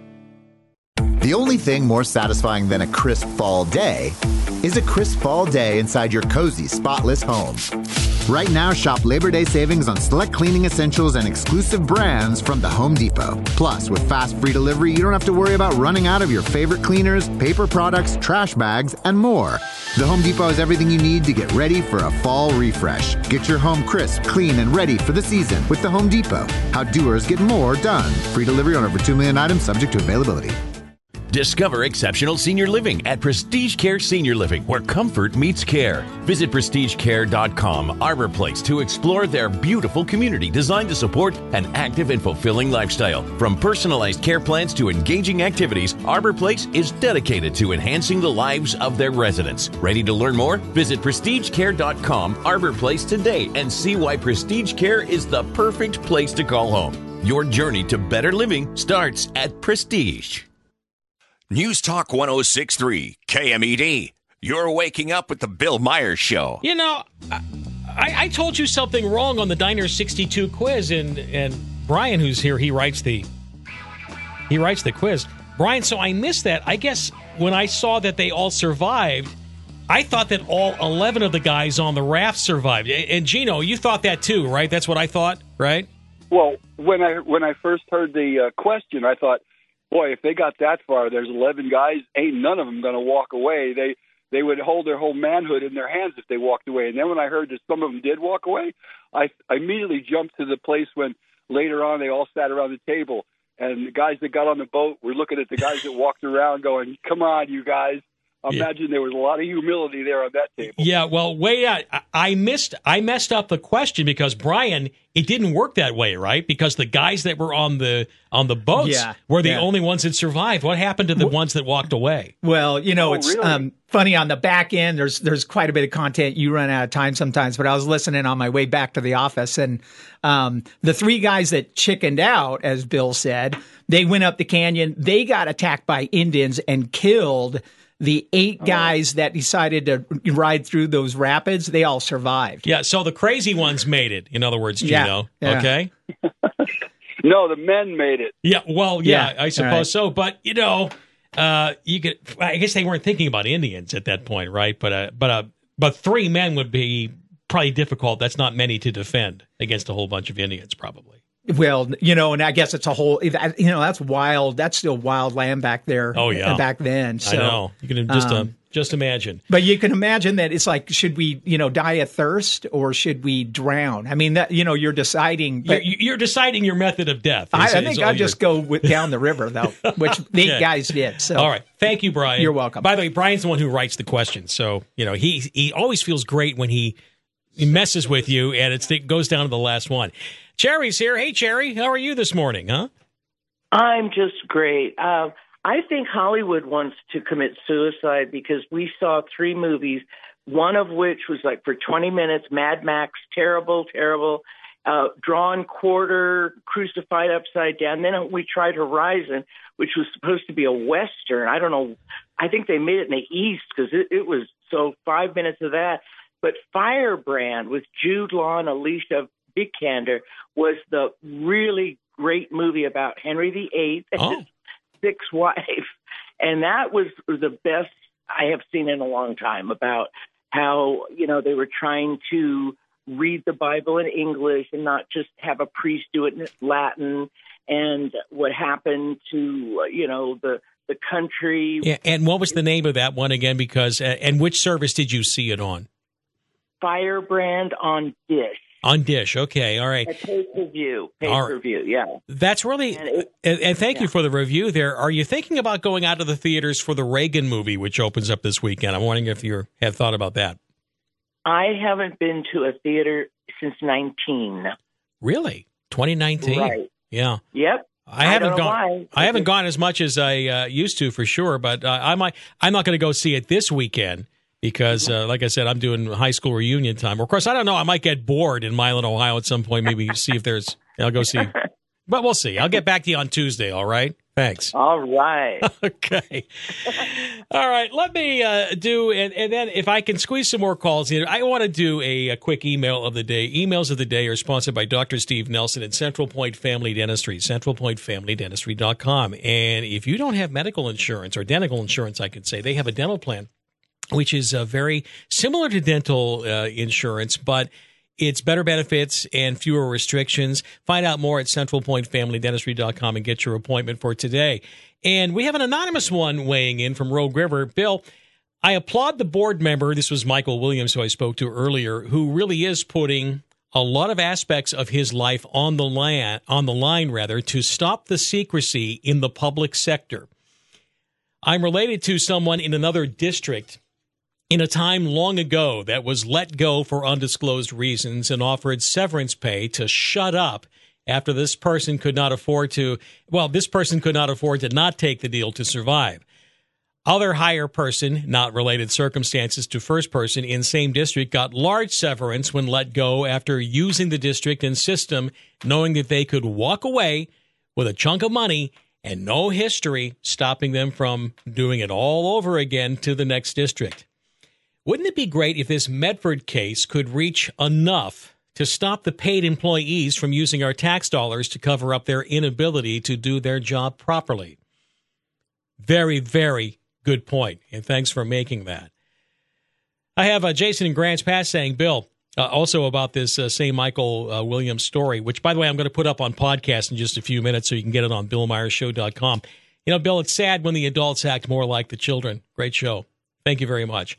The only thing more satisfying than a crisp fall day is a crisp fall day inside your cozy, spotless home. Right now, shop Labor Day savings on select cleaning essentials and exclusive brands from the Home Depot. Plus, with fast free delivery, you don't have to worry about running out of your favorite cleaners, paper products, trash bags, and more. The Home Depot has everything you need to get ready for a fall refresh. Get your home crisp, clean, and ready for the season with the Home Depot. How doers get more done. Free delivery on over two million items, subject to availability. Discover exceptional senior living at Prestige Care Senior Living, where comfort meets care. Visit prestige care dot com, Arbor Place, to explore their beautiful community designed to support an active and fulfilling lifestyle. From personalized care plans to engaging activities, Arbor Place is dedicated to enhancing the lives of their residents. Ready to learn more? Visit prestige care dot com, Arbor Place today and see why Prestige Care is the perfect place to call home. Your journey to better living starts at Prestige. News Talk one oh six point three, K M E D. You're waking up with the Bill Myers Show. You know, I, I told you something wrong on the Diner sixty-two quiz, and, and Brian, who's here, he writes the he writes the quiz. Brian, so I missed that. I guess when I saw that they all survived, I thought that all eleven of the guys on the raft survived. And Gino, you thought that too, right? That's what I thought, right? Well, when I when I first heard the uh, question, I thought, boy, if they got that far, there's eleven guys, ain't none of them going to walk away. They they would hold their whole manhood in their hands if they walked away. And then when I heard that some of them did walk away, I, I immediately jumped to the place when later on they all sat around the table. And the guys that got on the boat were looking at the guys that walked around going, come on, you guys. I imagine there was a lot of humility there on that table. Yeah, well, way out. I missed. I messed up the question because Brian, it didn't work that way, right? Because the guys that were on the on the boats Yeah, were the yeah. only ones that survived. What happened to the ones that walked away? Well, you know, Oh, it's really? um, funny on the back end. There's there's quite a bit of content. You run out of time sometimes, but I was listening on my way back to the office, and um, the three guys that chickened out, as Bill said, they went up the canyon. They got attacked by Indians and killed. The eight guys that decided to ride through those rapids, they all survived. Yeah, so the crazy ones made it. In other words, Gino. Yeah, yeah. Okay. No, the men made it. Yeah, well, yeah, Yeah, I suppose all right. so. But you know, uh, you could. I guess they weren't thinking about Indians at that point, right? But uh, but uh, but three men would be probably difficult. That's not many to defend against a whole bunch of Indians, probably. Well, you know, and I guess it's a whole, you know, that's wild. That's still wild land back there. Oh yeah, back then. So, I know. You can just uh, um, just imagine. But you can imagine that it's like, should we, you know, die of thirst or should we drown? I mean, that, you know, you're deciding. But You're, you're deciding your method of death. I, is- I is think all I'd just your- go with, down the river, though, which the Okay. eight guys did. So, All right. Thank you, Brian. You're welcome. By the way, Brian's the one who writes the questions. So, you know, he he always feels great when he, he messes with you, and it's, it goes down to the last one. Cherry's here. Hey, Cherry. How are you this morning, huh? I'm just great. Um, I think Hollywood wants to commit suicide because we saw three movies, one of which was like for twenty minutes, Mad Max, terrible, terrible, uh, Drawn Quarter, Crucified Upside Down. Then we tried Horizon, which was supposed to be a Western. I don't know. I think they made it in the East because it, it was so five minutes of that. But Firebrand with Jude Law and Alicia Vikander was the really great movie about Henry the Eighth and Oh. his sixth wife. And that was the best I have seen in a long time, about how, you know, they were trying to read the Bible in English and not just have a priest do it in Latin, and what happened to, uh, you know, the, the country. Yeah, and what was the name of that one again? Because uh, and which service did you see it on? Firebrand on Dish. On Dish. Okay. All right. A pay-per-view. All right. Pay-per-view, yeah. That's really, And and, it- and thank you for the review there. Are you thinking about going out to the theaters for the Reagan movie, which opens up this weekend? I'm wondering if you have thought about that. I haven't been to a theater since nineteen. Really? twenty nineteen? Right. Yeah. Yep. I haven't don't know gone. why. I haven't gone as much as I uh, used to, for sure. But uh, I might. I'm not going to go see it this weekend because, uh, like I said, I'm doing high school reunion time. Of course, I don't know. I might get bored in Milan, Ohio, at some point. Maybe see if there's. I'll go see. But we'll see. I'll get back to you on Tuesday. All right. Thanks. All right. Okay. All right. Let me uh, do, and, and then if I can squeeze some more calls in, I want to do a, a quick email of the day. Emails of the day are sponsored by Doctor Steve Nelson at Central Point Family Dentistry, central point family dentistry dot com. And if you don't have medical insurance, or dental insurance, I could say, they have a dental plan, which is uh, very similar to dental uh, insurance, but it's better benefits and fewer restrictions. Find out more at central point family dentistry dot com and get your appointment for today. And we have an anonymous one weighing in from Rogue River. Bill, I applaud the board member, this was Michael Williams, who I spoke to earlier, who really is putting a lot of aspects of his life on the line, on the line rather, to stop the secrecy in the public sector. I'm related to someone in another district in a time long ago that was let go for undisclosed reasons and offered severance pay to shut up after this person could not afford to, well, this person could not afford to not take the deal to survive. Other higher person, not related circumstances to first person in same district, got large severance when let go after using the district and system, knowing that they could walk away with a chunk of money and no history stopping them from doing it all over again to the next district. Wouldn't it be great if this Medford case could reach enough to stop the paid employees from using our tax dollars to cover up their inability to do their job properly? Very, very good point, and thanks for making that. I have uh, Jason in Grants Pass saying, Bill, uh, also about this uh, Saint Michael uh, Williams story, which, by the way, I'm going to put up on podcast in just a few minutes so you can get it on bill myers show dot com. You know, Bill, it's sad when the adults act more like the children. Great show. Thank you very much.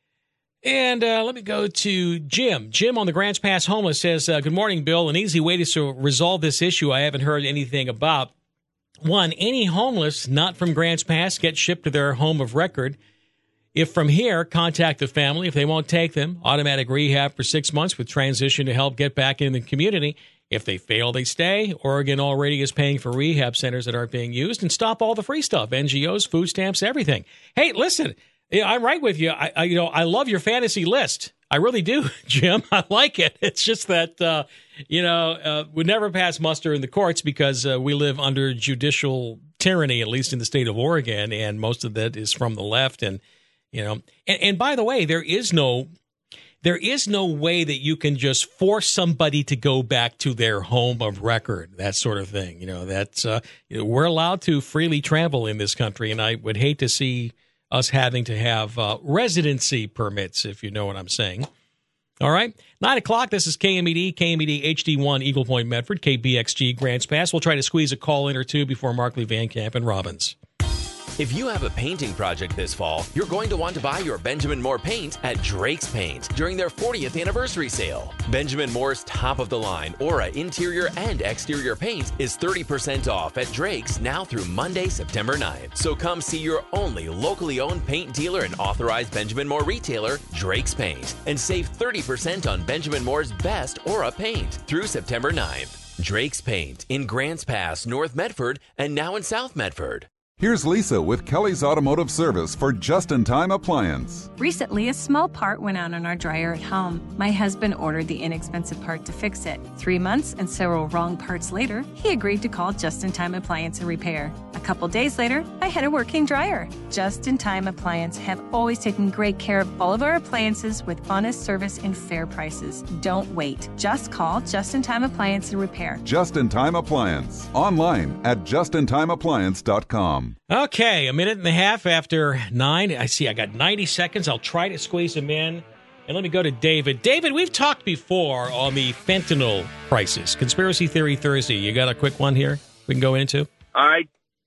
And uh, let me go to Jim. Jim on the Grants Pass Homeless says, uh, good morning, Bill. An easy way to resolve this issue I haven't heard anything about. One, any homeless not from Grants Pass get shipped to their home of record. If from here, contact the family. If they won't take them, automatic rehab for six months with transition to help get back in the community. If they fail, they stay. Oregon already is paying for rehab centers that aren't being used, and stop all the free stuff, N G Os, food stamps, everything. Hey, listen, I'm right with you. I, I you know, I love your fantasy list. I really do, Jim. I like it. It's just that, uh, you know, uh, we never pass muster in the courts because uh, we live under judicial tyranny, at least in the state of Oregon, and most of that is from the left. And, you know, and, and by the way, there is no there is no way that you can just force somebody to go back to their home of record, that sort of thing. You know, that's uh, you know, we're allowed to freely travel in this country, and I would hate to see us having to have uh, residency permits, if you know what I'm saying. All right. Nine o'clock, this is K M E D, K M E D H D one, Eagle Point, Medford, K B X G, Grants Pass. We'll try to squeeze a call in or two before Markley, Van Camp, and Robbins. If you have a painting project this fall, you're going to want to buy your Benjamin Moore paint at Drake's Paint during their fortieth anniversary sale. Benjamin Moore's top-of-the-line Aura interior and exterior paint is thirty percent off at Drake's now through Monday, September ninth. So come see your only locally owned paint dealer and authorized Benjamin Moore retailer, Drake's Paint, and save thirty percent on Benjamin Moore's best Aura paint through September ninth. Drake's Paint in Grants Pass, North Medford, and now in South Medford. Here's Lisa with Kelly's Automotive Service for Just-in-Time Appliance. Recently, a small part went out on our dryer at home. My husband ordered the inexpensive part to fix it. Three months and several wrong parts later, he agreed to call Just-in-Time Appliance and Repair. A couple days later, I had a working dryer. Just-in-Time Appliance have always taken great care of all of our appliances with honest service and fair prices. Don't wait. Just call Just-in-Time Appliance and Repair. Just-in-Time Appliance. Online at just in time appliance dot com. Okay, a minute and a half after nine. I see I got ninety seconds. I'll try to squeeze them in. And let me go to David. David, we've talked before on the fentanyl crisis. Conspiracy Theory Thursday. You got a quick one here we can go into? I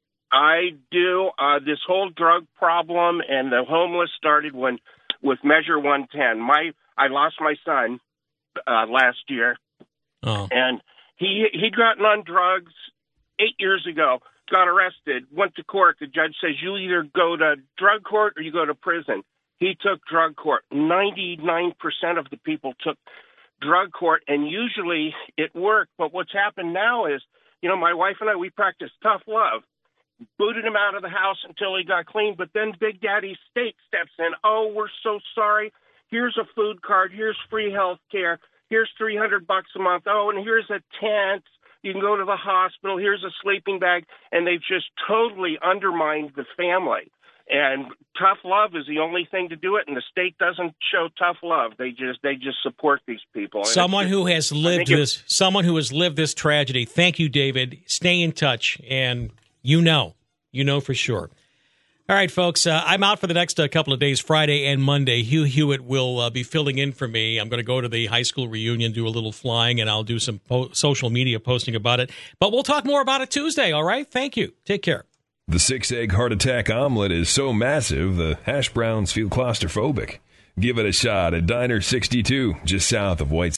I do. Uh, this whole drug problem and the homeless started when with Measure one ten. My I lost my son uh, last year, oh. and he he'd gotten on drugs eight years ago. Got arrested, went to court. The judge says you either go to drug court or you go to prison. He took drug court. ninety-nine percent of the people took drug court, and usually it worked. But what's happened now is, you know, my wife and I, we practice tough love. Booted him out of the house until he got clean, but then Big Daddy State steps in. Oh, we're so sorry. Here's a food card. Here's free health care. Here's three hundred bucks a month. Oh, and here's a tent. You can go to the hospital. Here's a sleeping bag. And they've just totally undermined the family. And tough love is the only thing to do it. And the state doesn't show tough love. They just they just support these people. And someone who has lived this, someone who has lived this tragedy. Thank you, David. Stay in touch, and you know, you know for sure. All right, folks, uh, I'm out for the next uh, couple of days, Friday and Monday. Hugh Hewitt will uh, be filling in for me. I'm going to go to the high school reunion, do a little flying, and I'll do some po- social media posting about it. But we'll talk more about it Tuesday, all right? Thank you. Take care. The six-egg heart attack omelet is so massive, the hash browns feel claustrophobic. Give it a shot at Diner sixty-two, just south of White